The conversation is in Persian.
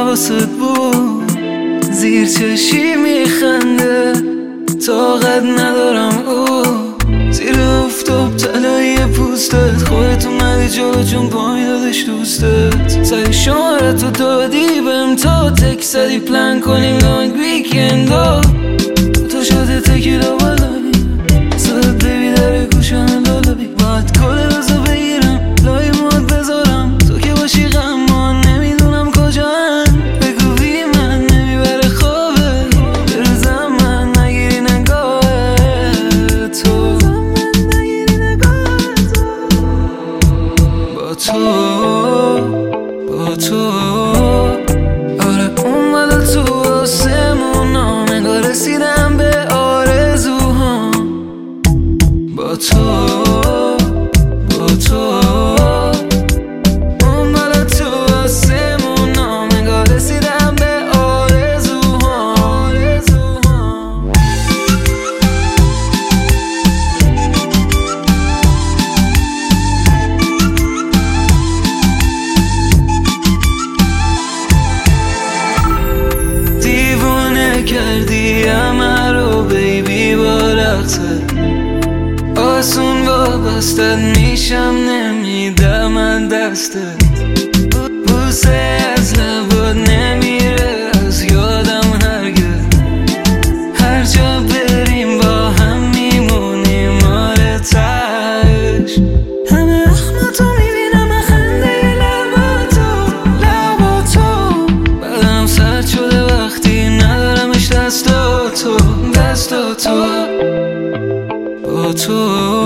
حواست بود زیر چشی میخنده طاقت ندارم او زیر افتاب تلایی پوستت خودت اومدی جلو چون پای دادش دوستت سعی شماره تو دادی بهم تا تک زدی پلن کنیم لانگ ویکندا تو شده تکیلا بالایی صدت بیبی داره گوشم لالایی باید کل روزو بگیرم لای ماد بذارم تو که باشی غمان نمیدونم کجا هم بگو بی من نمیبره خوابه بروزم من نگیری نگاه تو با تو آره اومده تو آسمونا نگاه رسیدم به آرزوها با تو اومده تو آسمونا نگاه رسیدم به آرزوها دیوونه کردی همه رو بیبی با رقصت آسون وابستت میشم نمیدم من دستت بوسه از لبات نمیره از یادم هرگز هر جا بریم با هم میمونیم آره تش همه اخماتو میبینم خنده لباتو بدنم سرد شده وقتی ندارمش دستاتو با تو